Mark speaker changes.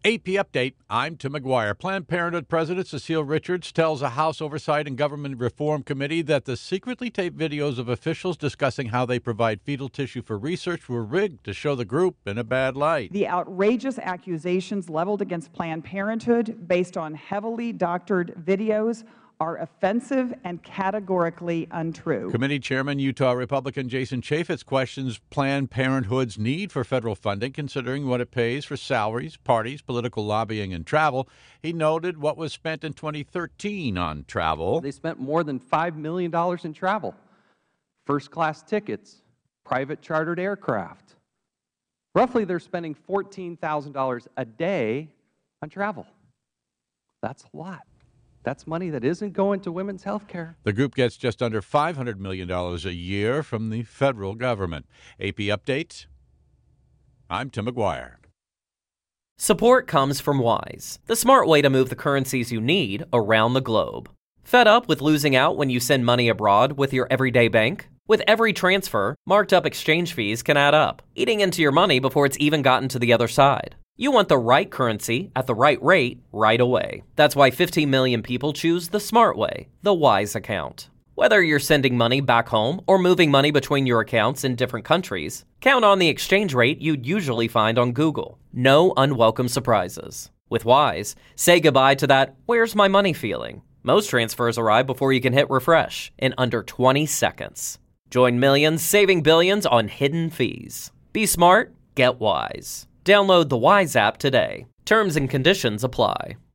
Speaker 1: AP Update, I'm Tim McGuire. Planned Parenthood President Cecile Richards tells a House Oversight and Government Reform Committee that the secretly taped videos of officials discussing how they provide fetal tissue for research were rigged to show the group in a bad light.
Speaker 2: The outrageous accusations leveled against Planned Parenthood based on heavily doctored videos are offensive and categorically untrue.
Speaker 1: Committee Chairman, Utah Republican Jason Chaffetz questions Planned Parenthood's need for federal funding, considering what it pays for salaries, parties, political lobbying, and travel. He noted what was spent in 2013 on travel.
Speaker 3: They spent more than $5 million in travel, first-class tickets, private chartered aircraft. Roughly, they're spending $14,000 a day on travel. That's a lot. That's money that isn't going to women's health care.
Speaker 1: The group gets just under $500 million a year from the federal government. AP Update, I'm Tim McGuire.
Speaker 4: Support comes from Wise, the smart way to move the currencies you need around the globe. Fed up with losing out when you send money abroad with your everyday bank? With every transfer, marked up exchange fees can add up, eating into your money before it's even gotten to the other side. You want the right currency at the right rate right away. That's why 15 million people choose the smart way, the Wise account. Whether you're sending money back home or moving money between your accounts in different countries, count on the exchange rate you'd usually find on Google. No unwelcome surprises. With Wise, say goodbye to that "where's my money" feeling. Most transfers arrive before you can hit refresh in under 20 seconds. Join millions saving billions on hidden fees. Be smart, get Wise. Download the Wise app today. Terms and conditions apply.